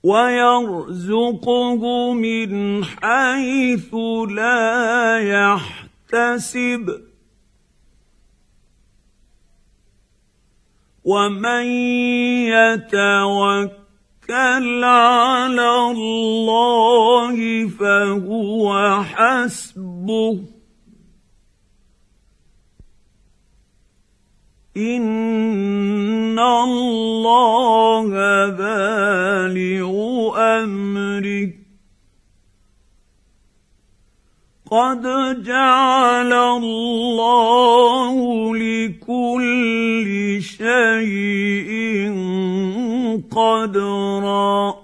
ويرزقه من حيث لا يحتسب ومن يتوكل على الله فهو حسبه إن الله بالغ أمره قد جعل الله لكل شيء قدرا